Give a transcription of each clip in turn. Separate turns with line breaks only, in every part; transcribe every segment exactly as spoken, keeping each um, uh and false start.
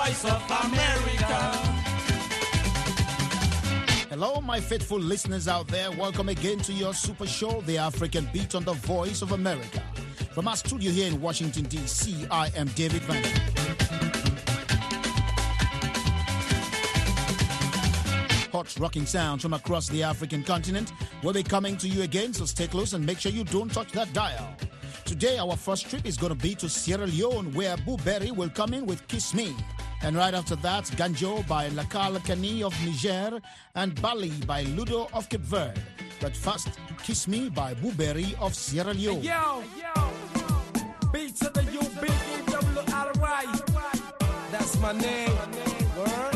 voice of America.
Hello, my faithful listeners out there. Welcome again to your super show, The African Beat on the Voice of America. From our studio here in Washington, D C, I am David Van. Hot rocking sounds from across the African continent will be coming to you again, so stay close and make sure you don't touch that dial. Today, our first trip is going to be to Sierra Leone, where Boo Berry will come in with Kiss Me. And right after that, Ganjo by Lakal Kani of Niger and Bali by Ludo of Cape Verde. But first, Kiss Me by Boo Berry of Sierra Leone.
Hey, yo, yo, beats of the U B E W R Y. That's my name. Word.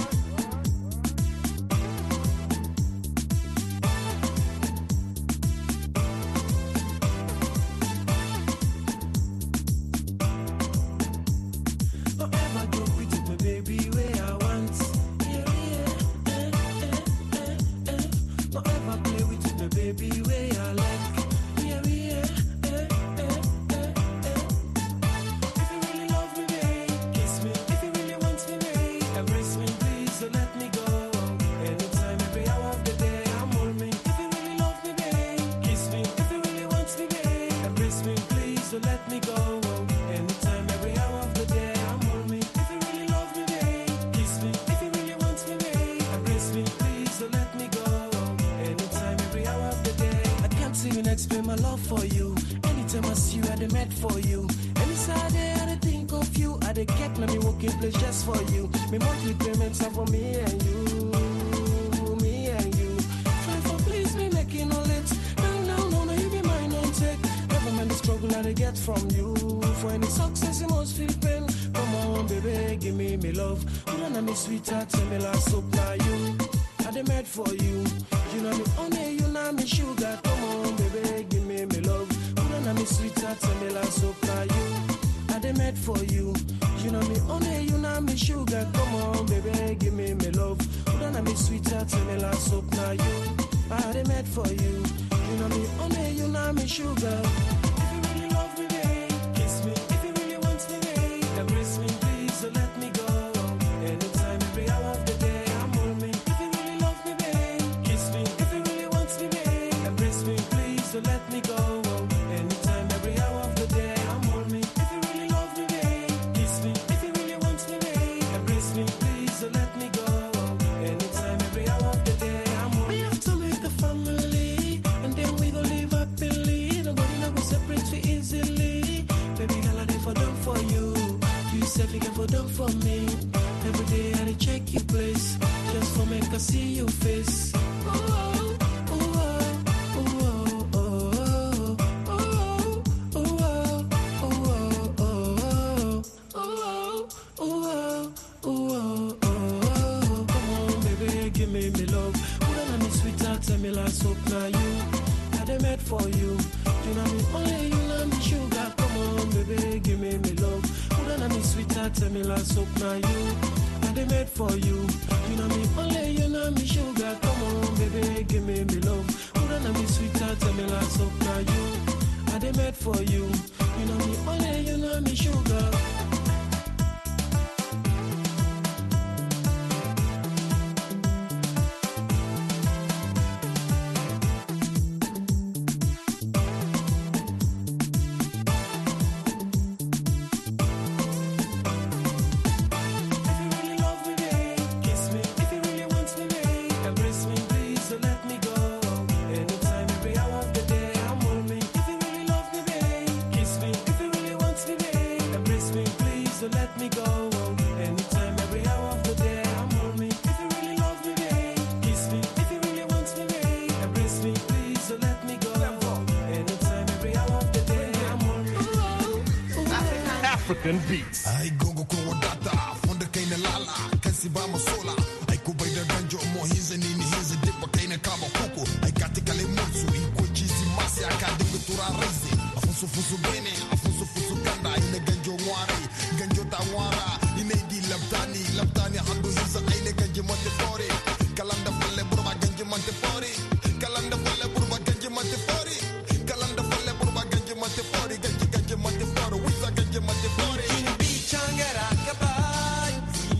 Explain my love for you. Anytime I see you, I dey mad for you. Any Saturday, I dey think of you. I dey get me working place just for you. Me monthly payments are for me and you, me and you. Try for please me making all it. No, no, no, no, you be mine, don't take. Never mind the struggle I dey get from you. For any success, you must feel pain. Come on, baby, give me me love. You don't know me sweetheart, tell me last soap now you. I dey mad for you. You know me honey, you know me sugar. Come on, baby, give me me love. You don't know me sweetheart, tell me last soap now you. I dey mad for you. You know me honey, you know me sugar. Come on, baby, give me me love. You don't know me sweetheart, tell me last soap now you. I dey mad for you. You know me honey, you know me sugar. If you really love me, babe, kiss me. If you really want me, babe, embrace me, please, so let me go. Anytime, every hour of the day, I'm on me. If you really love me, babe, kiss me. If you really want me, babe, embrace me, please, so let me go. Anytime, every hour of the day, I'm on me. If you really love me, babe, kiss me. If you really want me, babe, embrace me, please, so let me go. Anytime, every hour of the day, I'm on me. We have to make the family, and then we gon' live happily. Nobody know we separate we easily. Baby girl, I dey for done for you. You said you can for done for me. Every day I dey check your place, just for make I see your face. Oh, oh, oh, oh, oh, oh, oh, oh, oh, oh, oh, oh, oh, oh. Come on, baby, give me me love. Who don't know me sweetheart, tell me last hope now you. I dey mad for you. You know me only, you know me sugar. Come on, baby, give me me love. Who don't know me sweetheart, tell me last hope now you. I dey mad for you. You know me only, you know me sugar. Come on, baby, give me me love. Who don't know me sweetheart, tell me last hope now you. I dey mad for you. You know me only, you know me sugar.
African Beats.
Ay gogo ko wadata fonda kaina lala kasi ba masola ay kubay da ganjo mo hize nini hize dipa kaina kama kuku ay katika le mutsu iko chizi masi akade kutura raise afusu fusu bene afusu fusu kanda ine ganjo ngwari ganjo tawara ine di labtani labtani handu hize ine ganjo mate fori kalanda falle burba ganjo mate fori kalanda falle burba ganjo mate fori kalanda falle burba ganjo mate fori ganjo ganjo mate fori wiza ganjo mate fori
Changera kabai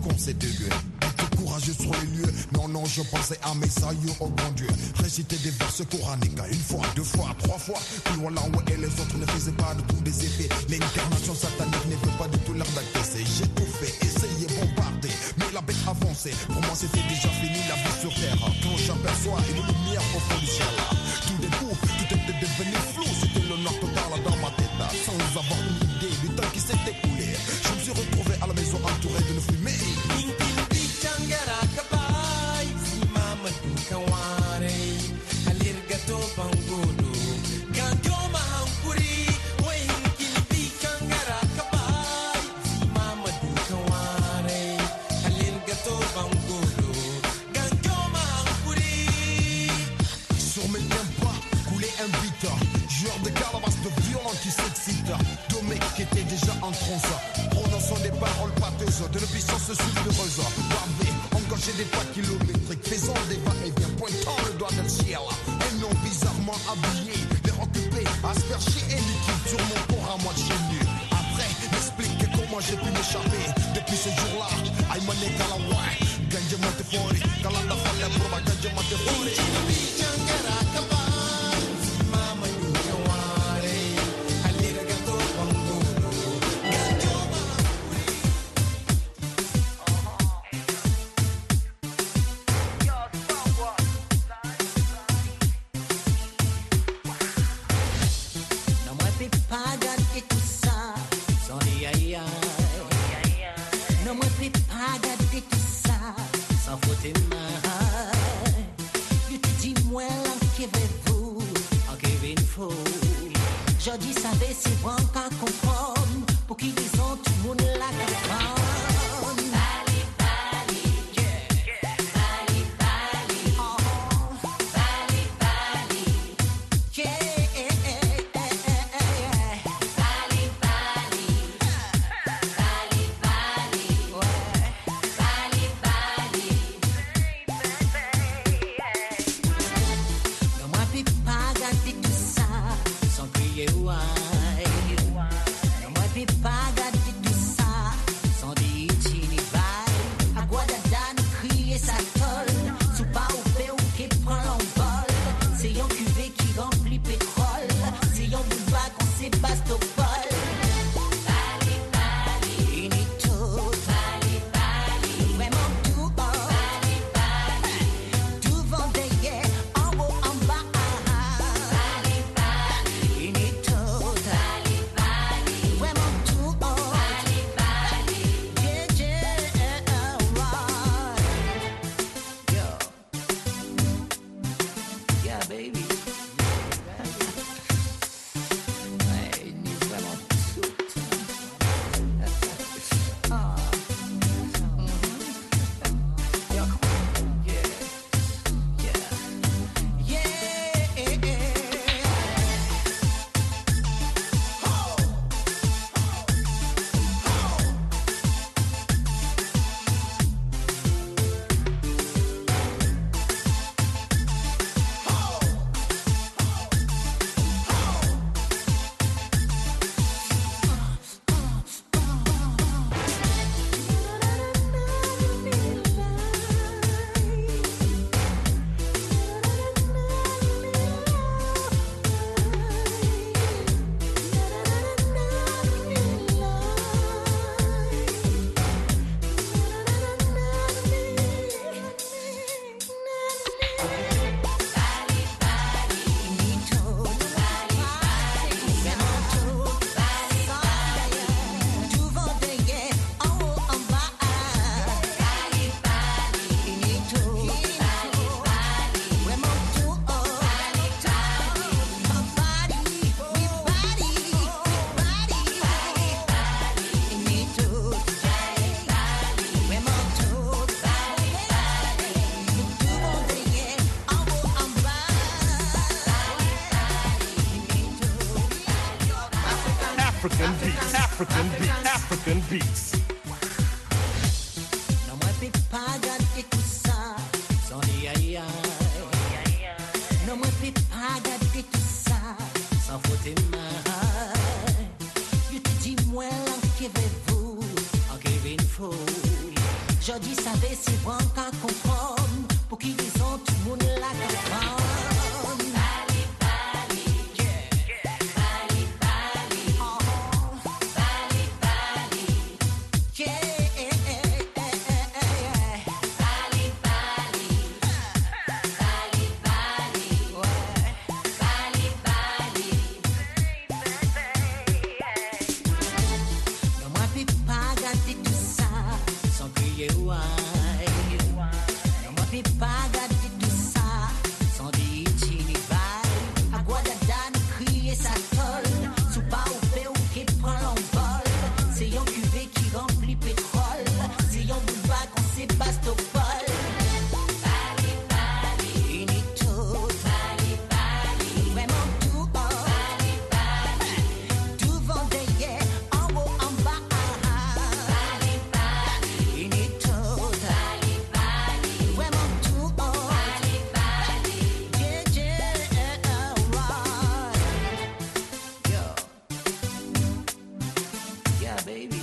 qu'on s'est de lieu. Être courageux sur les lieux. Non, non, je pensais à mes aïeux, au bon Dieu. Réciter des versets coraniques, une fois, deux fois, trois fois. Puis voilà où et les autres ne faisaient pas de tous des effets. L'incarnation satanique ne veut pas du tout leur d'acter. J'ai tout fait, essayé, bombardé. Mais la bête avançait. Pour moi, c'était déjà fini la vie sur terre. Quand j'aperçois une lumière au fond du ciel. Tout d'un coup, tout était devenu flou. C'était le noir total dans ma tête. Sans avoir une idée du temps qui s'est écoulé. Je me suis retrouvé à la maison entouré d'une fumée. Sur mes tympans coulait un beat. Joueur de calebasse de violon qui s'excite. Deux mecs qui étaient déjà en transe, prononçant des paroles pâteuses de puissance sulfureuse. Barbé, engagé des pas kilométriques, faisant des va-et-vient, pointant le doigt dans le ciel. Un nom bizarrement habillé, l'air occupé, aspergé et liquide sur mon corps à moi de chez nu. Après, m'explique comment j'ai pu m'échapper. Depuis ce jour-là, aïe mané kalawa, ganja mate fori, kalanda falle proba, ganja mate fori.
Jodi savait si bon qu'à comprendre pour qui disons tout le monde la comprend. Bali, Bali, yeah. Bali, Bali, oh. Bali, Bali, yeah. Bali, Bali, Bali, Bali, ouais. Bali, Bali, non moi puis pas gâter tout ça. Sans crier ouais, non moi puis pas gâter tout ça, sans dire ni bail. À quoi dada nous crier sa colle, sous pas au fait ou qui prend l'envol. C'est yon cuvée qui remplit pétrole, c'est yon bouleva qu'on Sébastopol. Bali, Bali, inito, Bali, Bali, vraiment tout haut. Bali, Bali, tout Vendée, en haut, en bas. Bali, Bali, inito, Bali, Bali, vraiment tout haut. Bali, Bali, yeah, yeah, right. Yo, yeah, baby. Ouais, il est vraiment tout. Ah. Mhm. Yo, come on. Yeah. Yeah. Yeah.
African beats, African beats, African beats.
Non moi puis pas gâter tout ça, sans dire aïe aïe. Non moi puis pas gâter tout ça, sans faute mal. Je te dis moi là qui vais vous, en qui vais une foule. Jodi savait si bon qu'à comprendre. Pour qui disons tout le monde la comprend. Bali, Bali, yeah. Bali, Bali, oh. Bali, Bali, yeah. Bali, Bali, Bali, Bali, ouais. Bali, Bali. Non, moi, puis pas gâter tout ça sans crier ouais. Non, moi, puis pas gâter tout ça sans dire chini bye. À quoi d'adane crier sa tolle. Sous pas au fait ou qui prend l'envol. C'est yon cuvée qui remplit pétrole. C'est yon bouleva qu'on Sébastopol. Bali, Bali, inito. Bali, Bali, vraiment tout haut. Bali, Bali, tout vendéier, en haut, en bas. Bali, Bali, inito. Bali, Bali, vraiment tout haut. Bali, Bali, yeah, yeah, right. Yo, yeah, baby.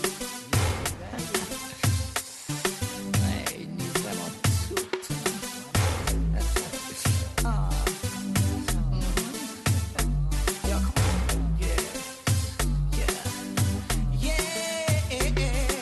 Ouais, il est vraiment tout. Ah. Mhm. Yo, come on. Yeah. Yeah. Yeah.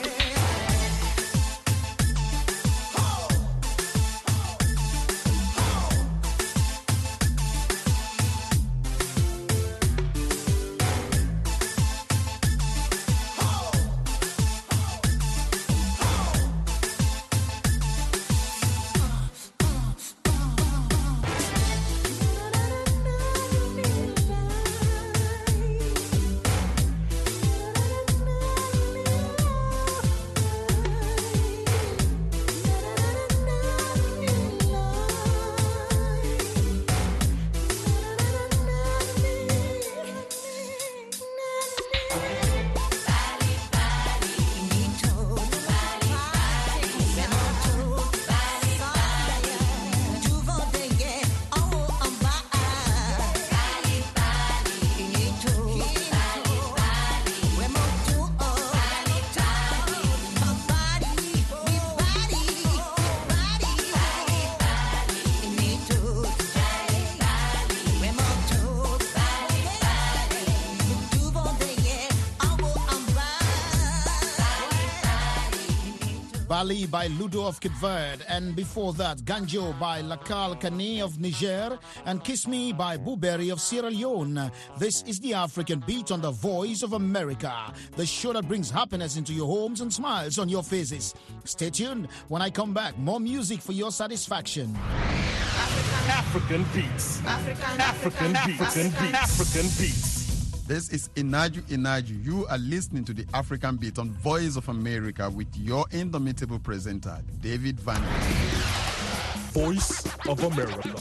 Bali by Ludo of Cape Verde, and before that, Ganjo by Lakal Kane of Niger, and Kiss Me by Blueberry of Sierra Leone. This is the African Beat on the Voice of America, the show that brings happiness into your homes and smiles on your faces. Stay tuned. When I come back, more music for your satisfaction.
African beats. African, African beats. African beats. African beats.
This is Inaju Inaju. You are listening to the African Beat on Voice of America with your indomitable presenter, David Van.
Voice of America.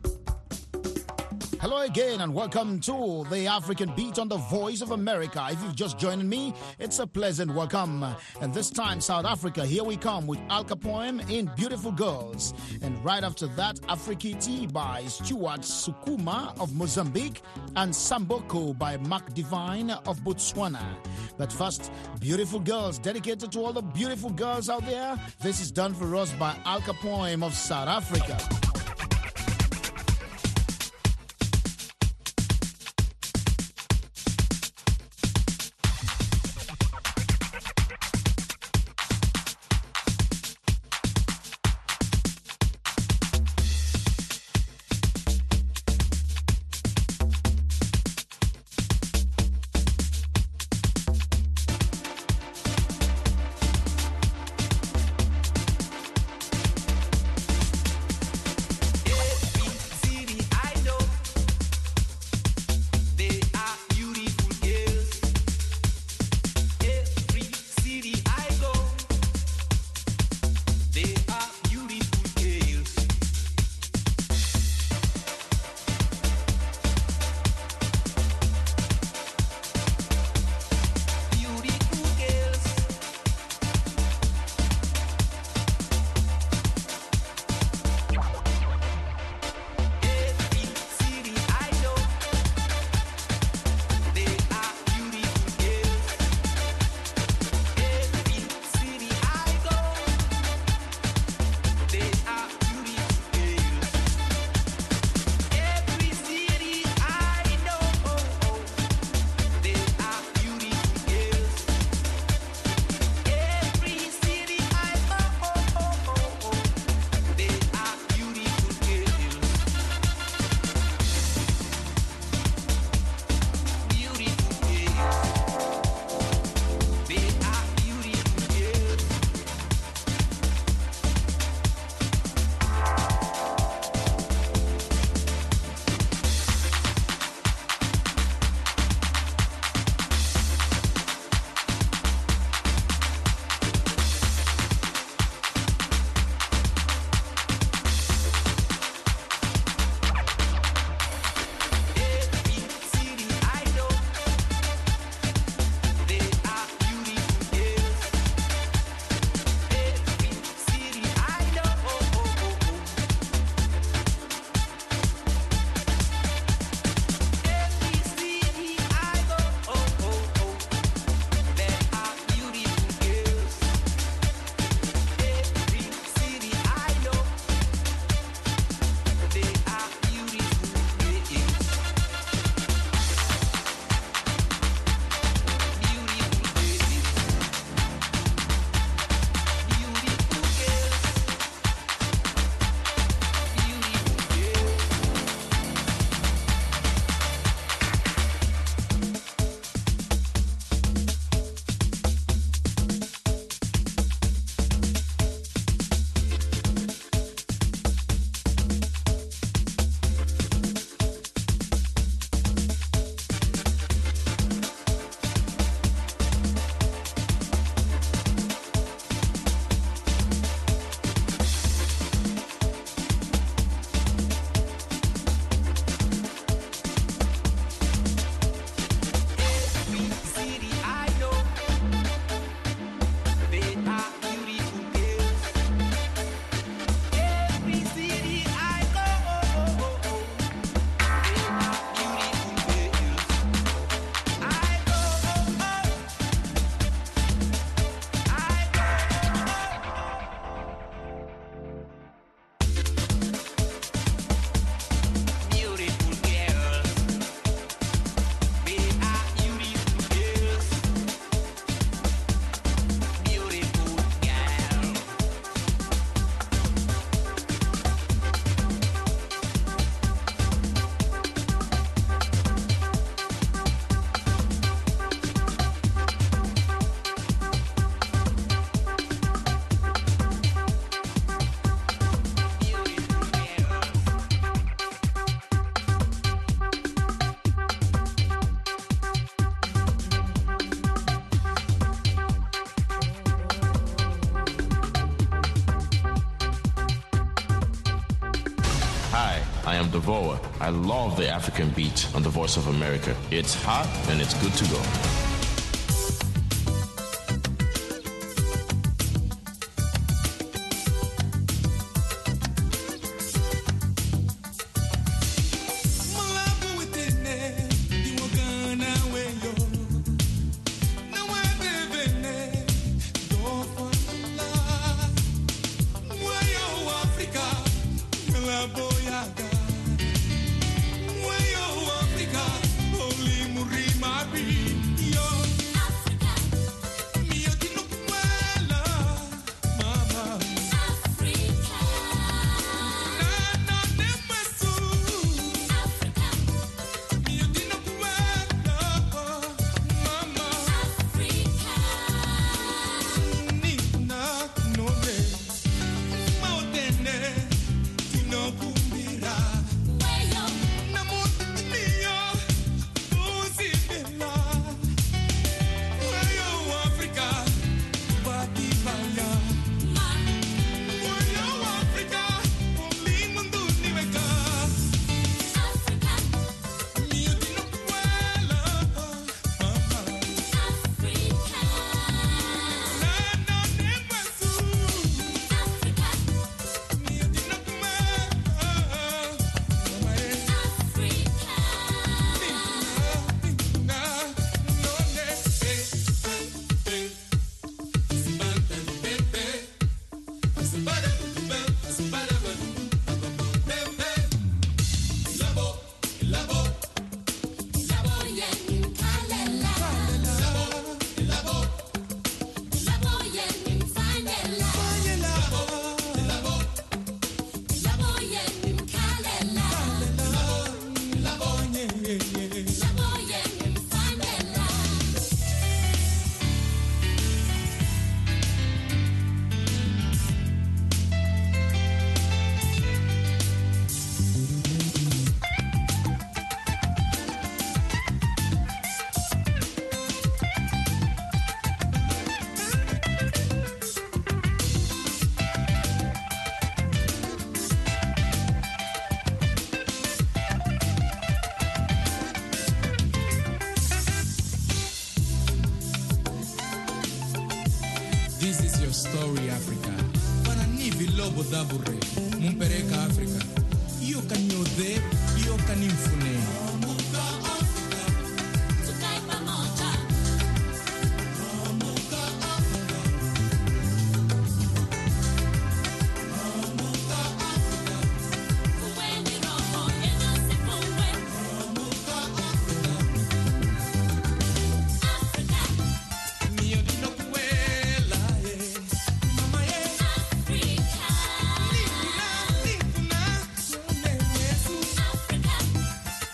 Hello again and welcome to the African Beat on the Voice of America. If you've just joined me, it's a pleasant welcome. And this time, South Africa, here we come with Al Capone in Beautiful Girls. And right after that, Afrikiti by Stuart Sukuma of Mozambique and Samboko by Mark Divine of Botswana. But first, Beautiful Girls, dedicated to all the beautiful girls out there. This is done for us by Al Capone of South Africa.
I am Devoa. I love the African beat on the Voice of America. It's hot and it's good to go.
This is your story, Africa. Para nivi lobo dabure, mumpereka Africa. Io kanyode, io kanimfune.
Africa.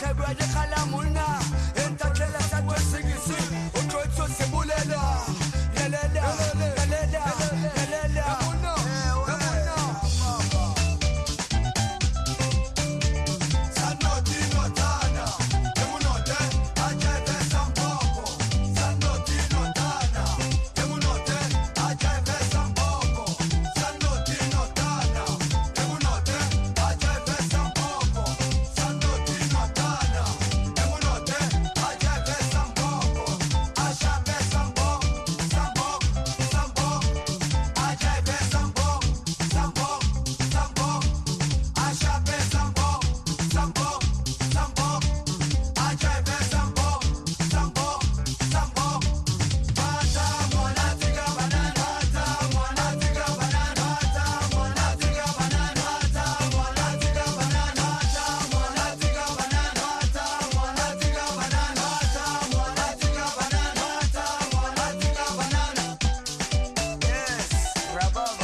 khebwa di khala mona enta tlela sa twa sigisi o tshotso se bolela lelela lelela lelela mona sanoti notana emunote ajebe samboko sanoti notana emunote ajebe samboko sanoti notana emunote ajebe samboko sanoti notana emunote ajebe samboko ajebe samboko samboko samboko ajebe samboko samboko samboko ajebe samboko samboko samboko ajebe samboko samboko samboko bata mwana tiga banana bata mwana tiga banana bata mwana tiga banana bata mwana tiga banana bata mwana tiga banana bata mwana tiga banana bata mwana tiga banana bata mwana tiga banana. Yes, Rababa.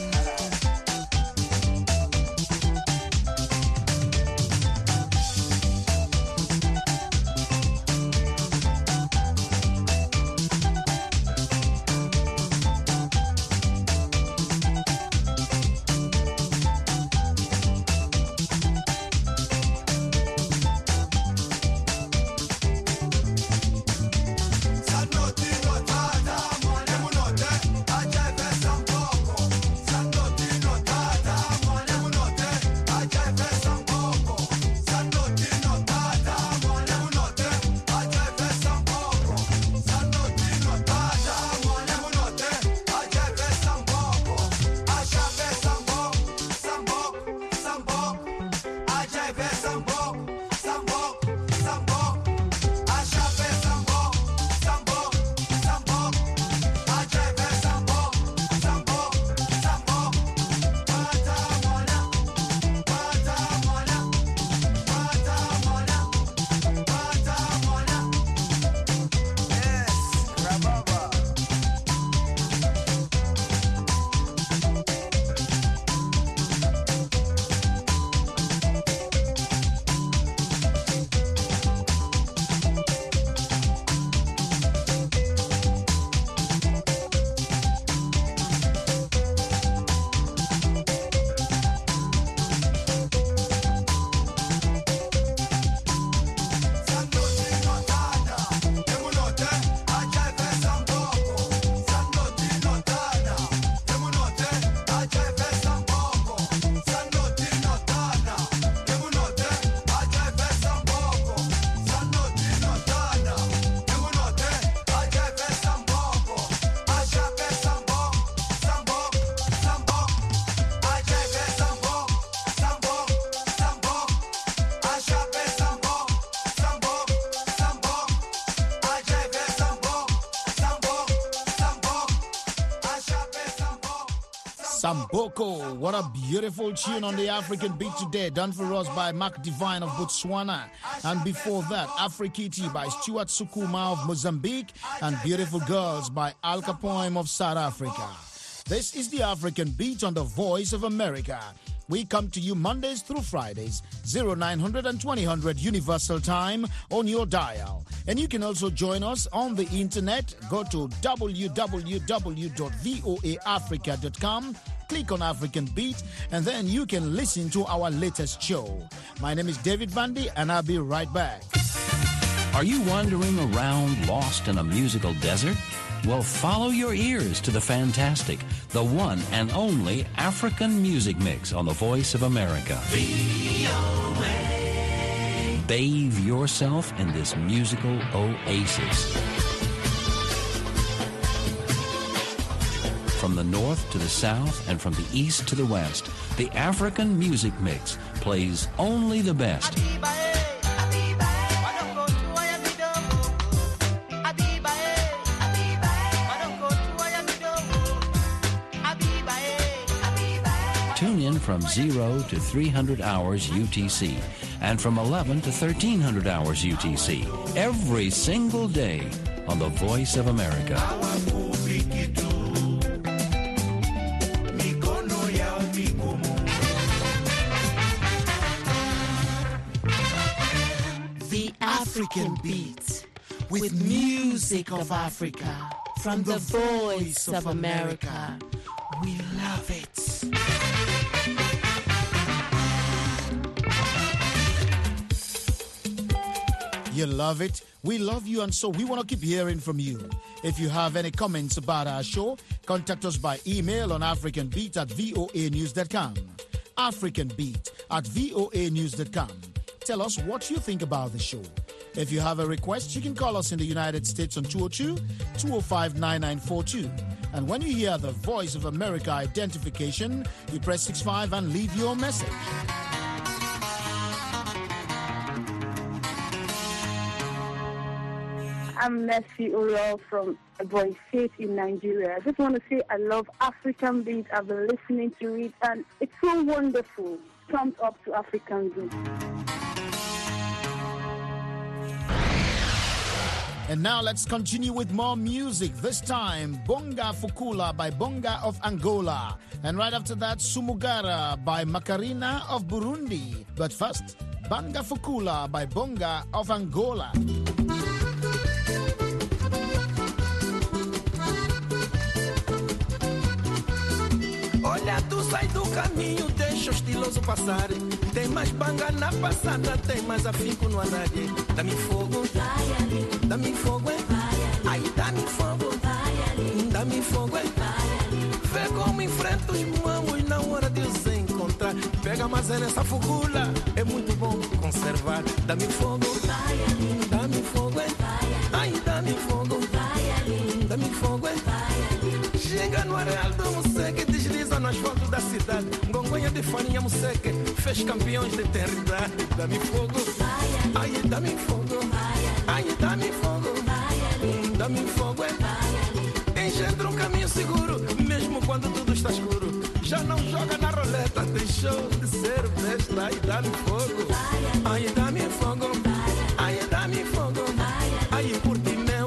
Sanoti notata mwana munote ajebe samboko sanoti notata mwana munote ajebe samboko sanoti notata mwana munote ajebe samboko sanoti notata mwana munote ajebe samboko ajebe samboko samboko samboko ajebe samboko samboko samboko ajebe samboko samboko samboko ajebe samboko samboko samboko bata mwana bata mwana bata mwana bata mwana. Yes, Rababa. Sanoti notana emunote ajebe samboko sanoti notana emunote ajebe samboko sanoti notana emunote ajebe samboko sanoti notana emunote ajebe samboko ajebe samboko samboko samboko ajebe samboko samboko samboko ajebe samboko samboko samboko ajebe samboko samboko samboko ajebe samboko.
Samboko, what a beautiful tune on the African beat today, done for us by Mark Divine of Botswana. And before that, Afrikiti by Stuart Sukuma of Mozambique, and Beautiful Girls by Al Capone of South Africa. This is the African beat on the Voice of America. We come to you Mondays through Fridays, nine hundred and twenty hundred Universal Time on your dial. And you can also join us on the internet. Go to w w w dot voa africa dot com, click on African Beat, and then you can listen to our latest show. My name is David Vandy, and I'll be right back.
Are you wandering around lost in a musical desert? Well, follow your ears to the fantastic, the one and only African music mix on the Voice of America. V O A. Bathe yourself in this musical oasis. From the north to the south and from the east to the west, the African music mix plays only the best. Tune in from zero to three hundred hours U T C and from eleven to thirteen hundred hours U T C every single day on the Voice of America.
The African Beat, with music of Africa, from the voice of America. We love it.
You love it? We love you, and so we want to keep hearing from you. If you have any comments about our show, contact us by email on africanbeat at voa news dot com. africanbeat at voa news dot com. Tell us what you think about the show. If you have a request, you can call us in the United States on two oh two, two oh five, nine nine four two. And when you hear the Voice of America identification, you press six five and leave your message.
I'm Nessie Uriel from Boy State in Nigeria. I just want to say I love African Beat. I've been listening to it, and it's so wonderful. Thumbs up to African Beat.
And now let's continue with more music. This time, Bonga Fukula by Bonga of Angola. And right after that, Sumugara by Macarena of Burundi. But first, Bonga Fukula by Bonga of Angola.
Olha, tu sai do caminho, deixa o estiloso passar. Tem mais banga na passada, tem mais afinco no andar. Dá-me fogo, dá-me fogo, ai, dá-me fogo, dá-me fogo, vê como enfrenta os mamos na hora de os encontrar. Pega mais nessa fugula, é muito bom conservar. Dá-me fogo, dá-me fogo, ai, dá-me fogo, dá-me fogo, chega no areal do Moseque, desliza no asfalto da cidade. Gongonha de farinha Moseque, fez campeões de eternidade. Dá-me fogo, ai, dá-me fogo, ai, dá-me fogo, dá-me fogo, engendra um caminho seguro, mesmo quando tudo está escuro. Já não joga na roleta, deixou de ser besta. Ai, dá-me fogo, ai, dá-me fogo, ai, dá-me fogo, ai, curte meu.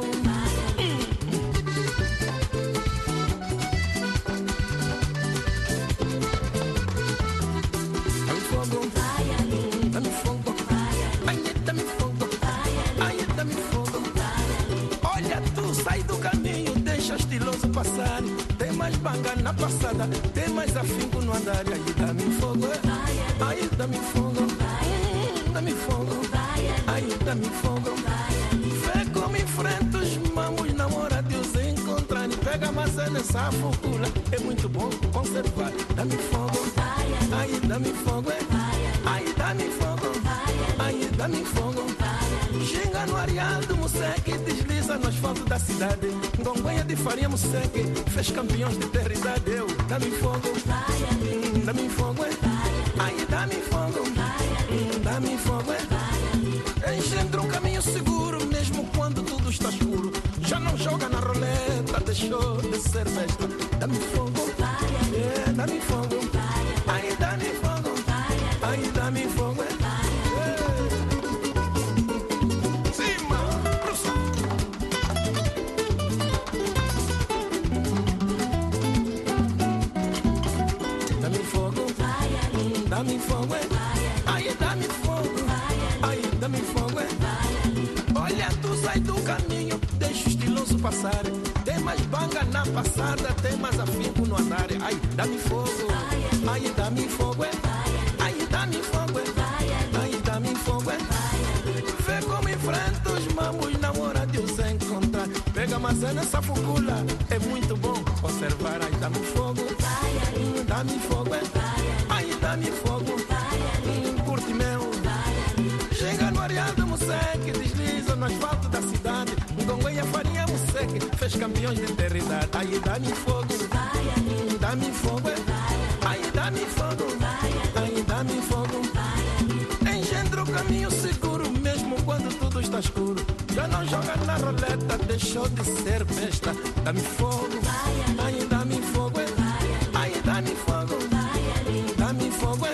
Estiloso passar, tem mais banga na passada, tem mais afinco no andar. Aí dá-me fogo, aí dá-me fogo, dá-me fogo, aí dá-me fogo. Vê como enfrenta os mamos na hora de os encontrar. Pega a maçã nessa focula, é muito bom conservar. Dá-me fogo, aí dá-me fogo, aí dá-me fogo, aí dá-me fogo. Xinga no areal do Moseque, desliza no asfalto da cidade. Gongonha de farinha Moseque, fez campeões de eternidade. Eu, dá-me fogo, dá-me fogo, aí dá-me fogo, dá-me fogo. Engendra um caminho seguro, mesmo quando tudo está escuro. Já não joga na roleta, deixou de ser besta. Dá-me fogo, é, dá-me fogo, aí dá-me fogo, aí dá-me fogo. Dá-me fogo, aí dá-me fogo, aí dá-me fogo. Olha, tu sai do caminho, deixa o estiloso passar. Tem mais banga na passada, tem mais afinco no andar. Aí dá-me fogo, aí dá-me fogo, aí dá-me fogo, aí dá-me fogo. Vê como enfrenta os mamos na hora de os encontrar. Pega maçã nessa fugula, é muito bom conservar. Aí dá-me fogo, dá-me fogo, aí dá-me fogo, curte meu. Chega no areal do Moseque, desliza no asfalto da cidade. Gongonha farinha Moseque, fez campeões de eternidade. Aí dá-me fogo, dá-me fogo, aí dá-me fogo, aí dá-me fogo. Engendra o caminho seguro, mesmo quando tudo está escuro. Já não joga na roleta, deixou de ser besta. Dá-me fogo, aí dá-me fogo, aí dá-me fogo, dá-me fogo.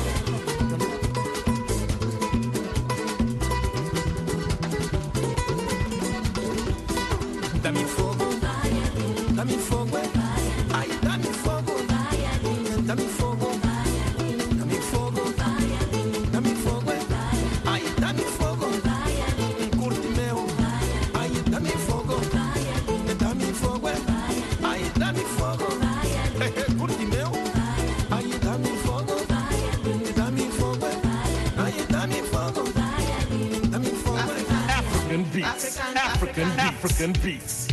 Dá-me fogo, dá-me fogo, aí dá-me fogo, dá-me fogo, dá-me fogo, dá-me fogo, aí dá-me fogo,
African beats. African, African beats.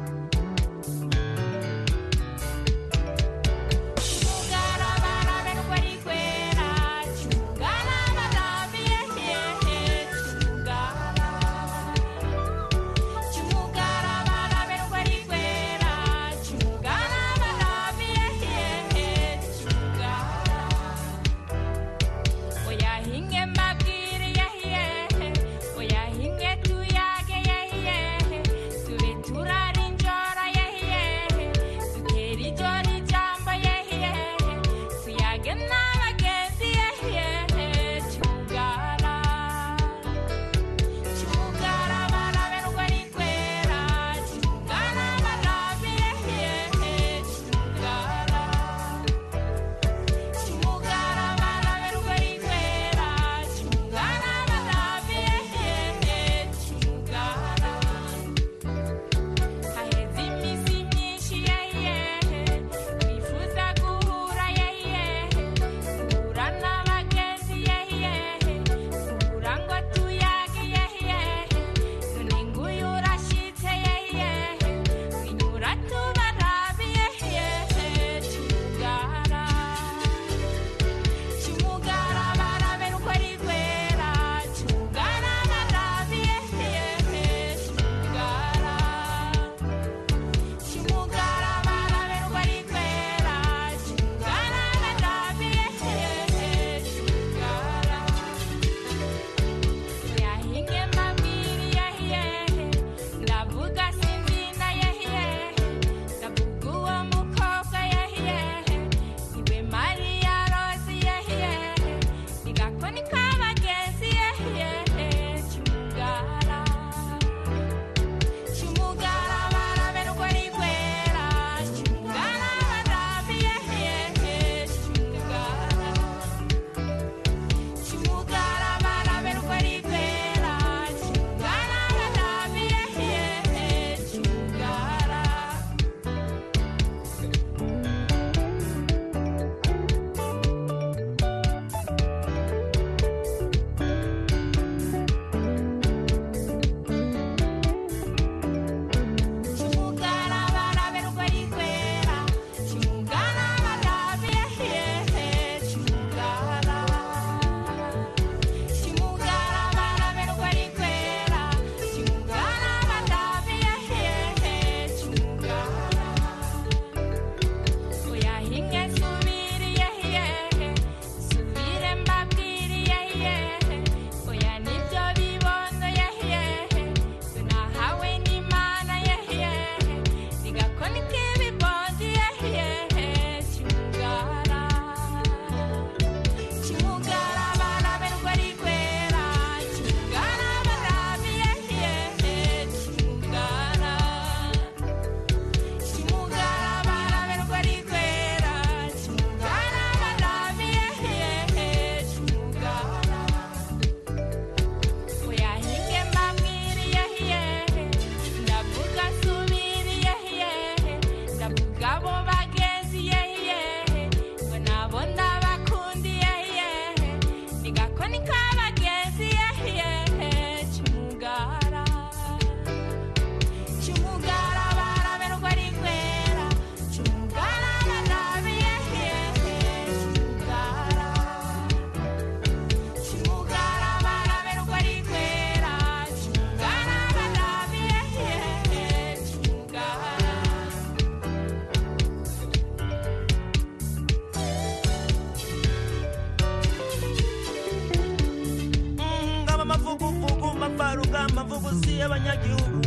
abanyagihugu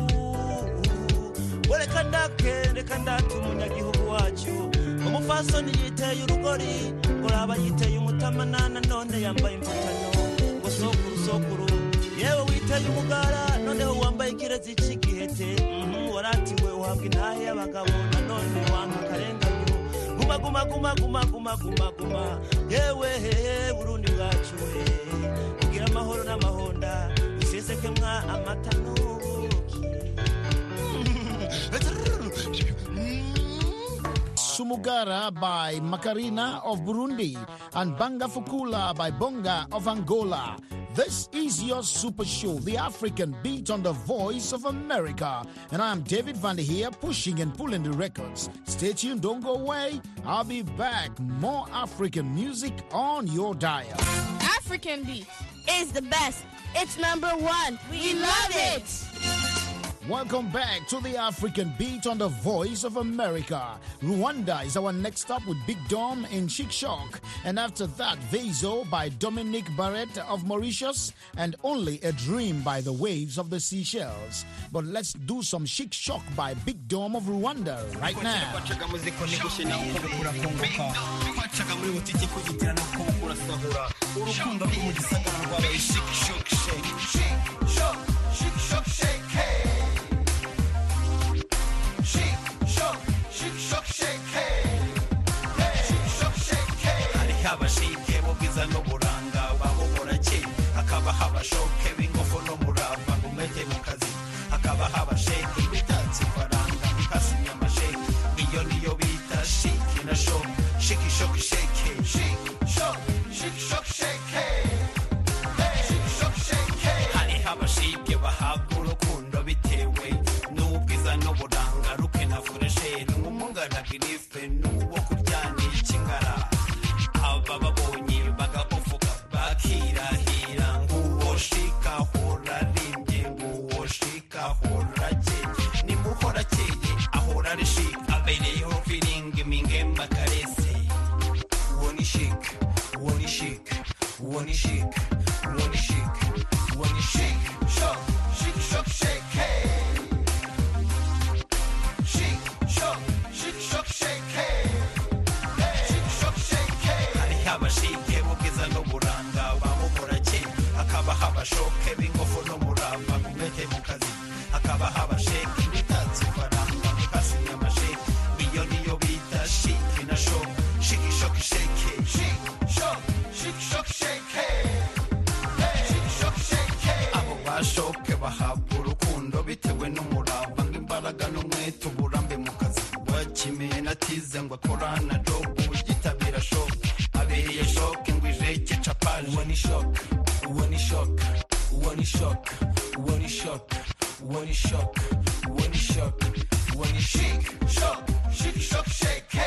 wereka ndake reka ndatu umunyagihugu wacu umufasoni yiteye urugori uraba yiteye umutamanana none yambaye imfatano ngo sokuru sokuru yewe witeye umugara noneho wambaye ikirezi c'igihete waratiwe uhabwa intahe y'abagabo nanone wanka akarenganyo guma guma guma guma guma guma guma yewe hehe Burundi bwacu kugira amahoro n'amahonda useseke mwa amatano
Sumugara by Macarena of Burundi and Banga Fukula by Bonga of Angola. This is your super show, The African Beat on the Voice of America. And I'm David Van der Heer, pushing and pulling the records. Stay tuned, don't go away. I'll be back. More African music on your dial.
African Beat is the best. It's number one. We, we love it. it.
Welcome back to the African Beat on the Voice of America. Rwanda is our next stop with Big Dom in Chic Shock. And after that, Vezo by Dominic Barrett of Mauritius and Only a Dream by the Waves of the Seychelles. But let's do some Chic Shock by Big Dom of Rwanda right now.
Abashike bubwiza n'uburanga babobora cye akaba habashoke b'ingofu no murava ngumete mu kazi akaba habasheke bitatse faranga bikasinya amasheke iyo niyo bita shiki na shock shiki shock shake shiki shock shiki shock shake shiki shock shake hari habashike bahabwa urukundo bitewe n'ubwiza n'uburanga ruke na fureshe n'umungana girife n'uwo kuryana ikingara bababonye bagabofuka bakirahira nguwo shika hora rimye nguwo shika hora keye nimuhora keye ahora ari shika abereyeho feeling mingemba karese woni shik woni shik woni shik woni shik woni shik shock shik shock shake shik shock shik shock shake abashike bubwiza n'uburanga bamubura cye akaba habashoke b'ingofu no murava ngumete mu kazi akaba habasheke bitatse faranga bikasinya amasheke iyo niyo bita shiki na shock shiki shock shake shiki shock shiki shock shake shiki shock shake abo bashoke bahabwa urukundo bitewe n'umurava ng'imbaraga n'umwete uburambe mu kazi wakimeye natize ngo akorana job ugitabira shock abeye shock ngwije chapage woni shock woni shock woni shock woni shock woni shock woni shock woni chic shock chic shock shake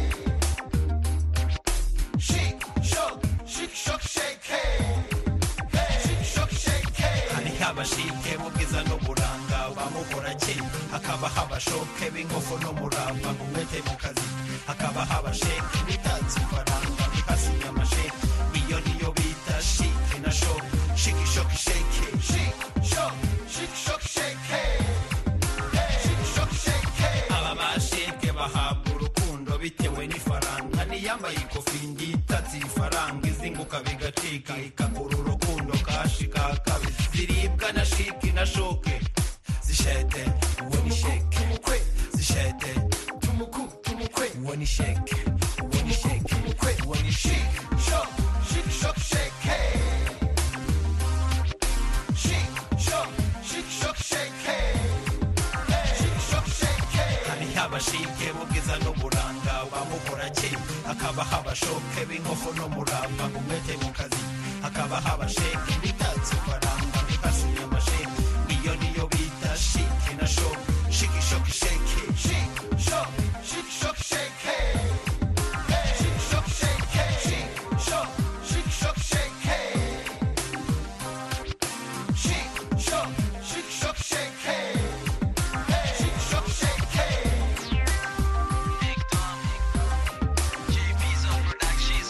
chic shock chic shock shake chic shock shake hari habashike bubwiza n'uburanga bamubura cye akaba habashoke b'ingofu no murava ngumete mu kazi akaba habasheke bitatse faranga bikasinya amasheke iyo niyo bita shiki na shock shiki shock shake shiki shock shiki shock shake shiki shock shake aba basheke bahabwa urukundo bitewe n'ifaranga niyambaye ikofi ngitatse ifaranga izinguka bigacika ikakura urukundo kashika kabi ziribwa na shiki na shoke zishete woni shake zishete tumuku tumukwe woni shake woni shake woni shake shock shake shock shake shake shock shake shock shake shake shock shake hari habashike bubwiza n'uburanga bamubura cye akaba habashoke b'ingofu no murava ngumete mu kazi akaba habasheke bitatse faranga bikasinya amasheke iyo niyo bita shiki na shock shiki shock shake shiki shock shiki shock shake shiki shock shake shiki shock shiki shock shake shiki shock shiki shock shake shiki shock shake Big Dom J B's on production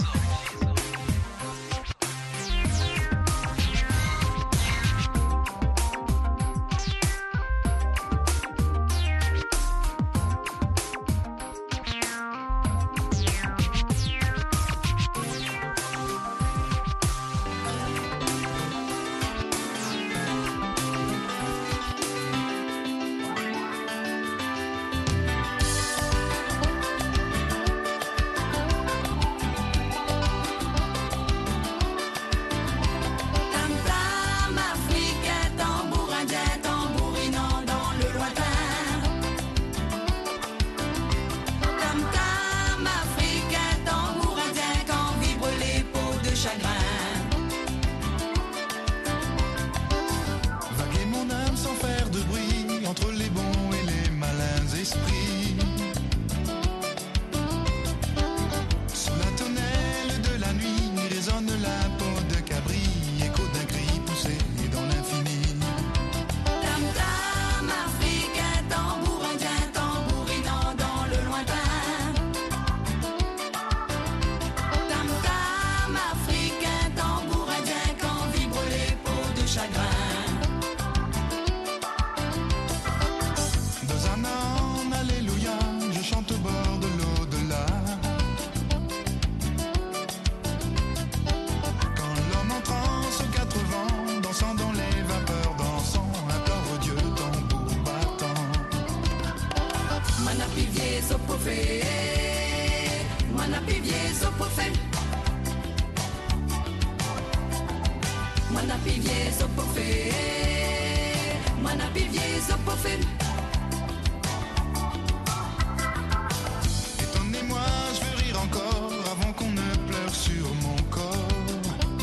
Étonnez-moi, je veux rire encore avant qu'on ne pleure sur mon corps.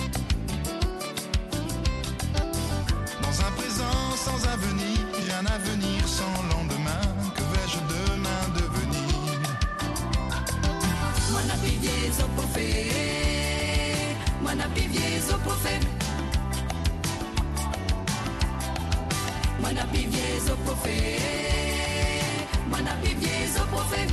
Dans un présent sans avenir, un avenir sans lendemain, que vais-je demain devenir?
Moi n'a pivié au prophète, moi n'a pivié au prophète. Moi n'a pivié au prophète, moi n'a pivié au prophète.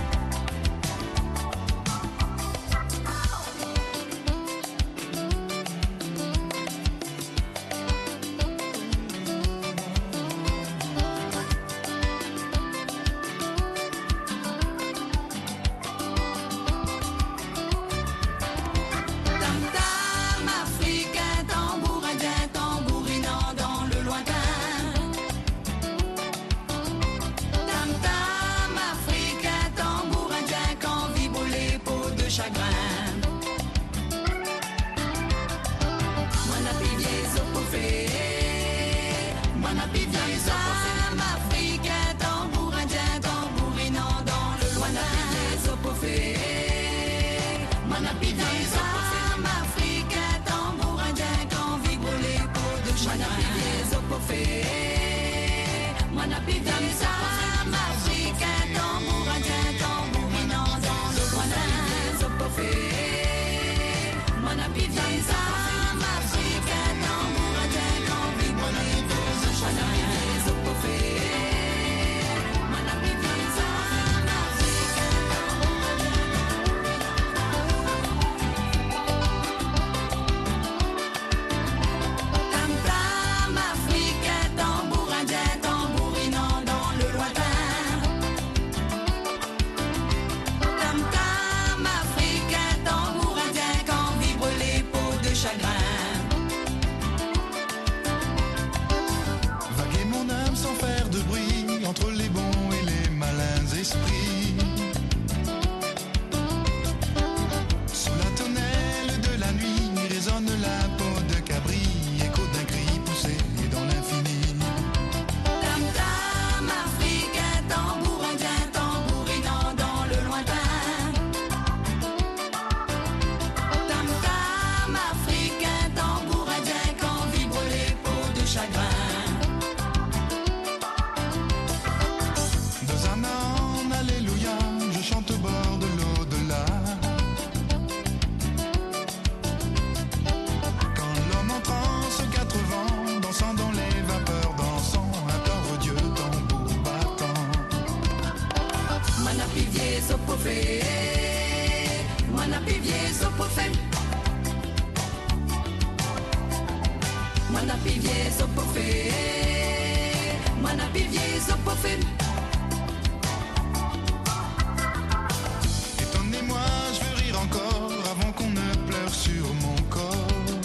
Étonnez-moi, je veux rire encore avant qu'on ne pleure sur mon corps.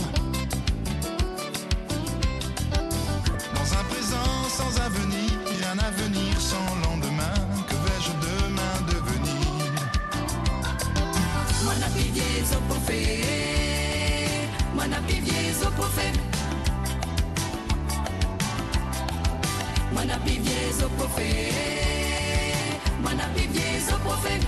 Dans un présent sans avenir, un avenir sans lendemain, que vais-je demain devenir?
Moi n'a pivié au prophète, moi n'a pivié au prophète. Moi n'a pivié au prophète, moi n'a pivié au prophète.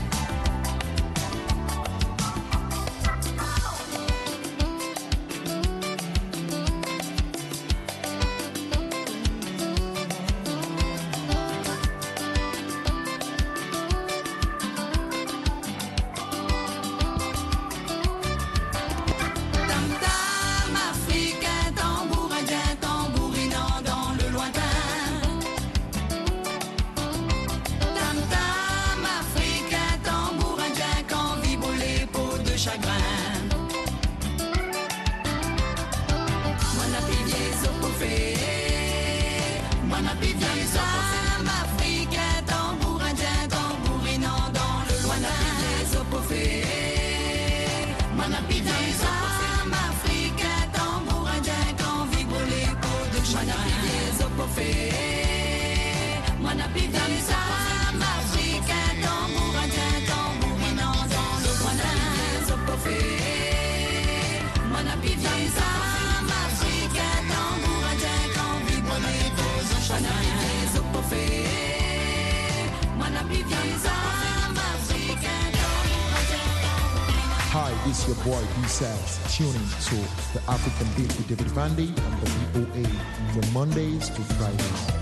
Africa,
is your boy D-Sax, tuning to the African Beat with David Vandy on the B O A from Mondays to Fridays.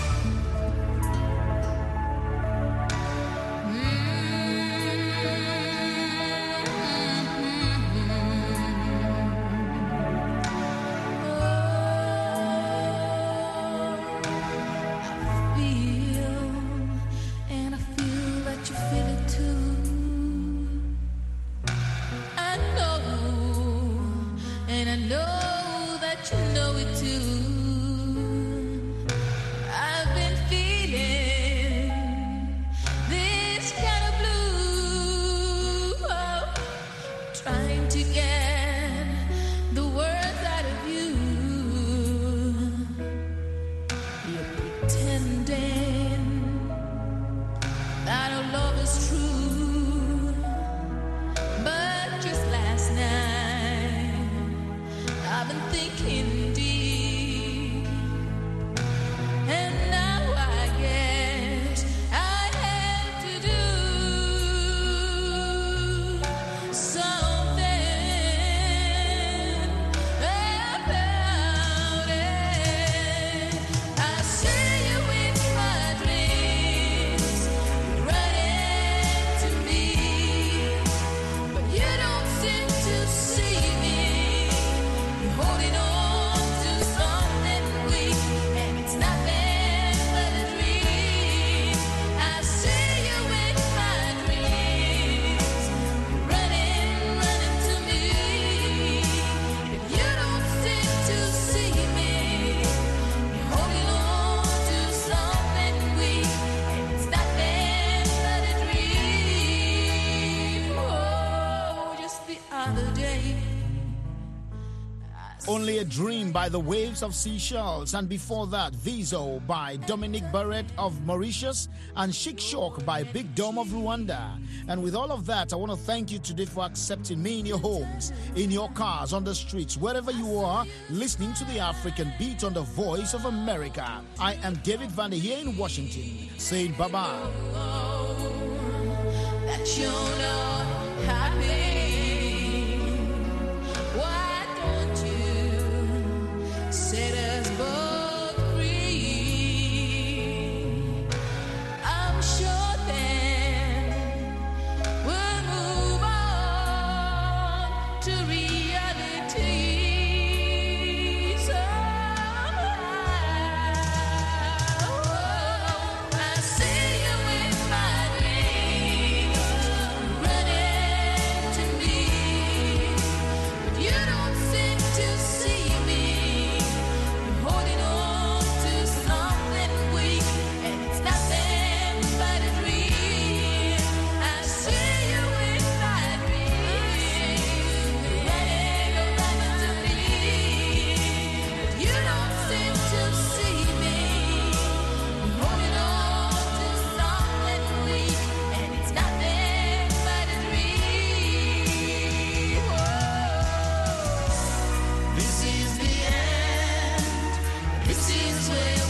Only a Dream by the Waves of Seychelles, and before that, Viso by Dominic Barrett of Mauritius, and Chic Shock by Big Dome of Rwanda. And with all of that, I want to thank you today for accepting me in your homes, in your cars, on the streets, wherever you are, listening to the African Beat on the Voice of America. I am David Vandy here in Washington, saying bye-bye.
That you're not happy. Why don't you set us both free? I'm sure then we'll move on to reality. So I see you in my dreams, running to me, but you don't seem to see me. You're holding on to something weak, and it's nothing but a dream. I see you in my dreams, running around to me, but you don't seem to see me. You're holding on to something weak, and it's nothing but a dream. This is the end. This is where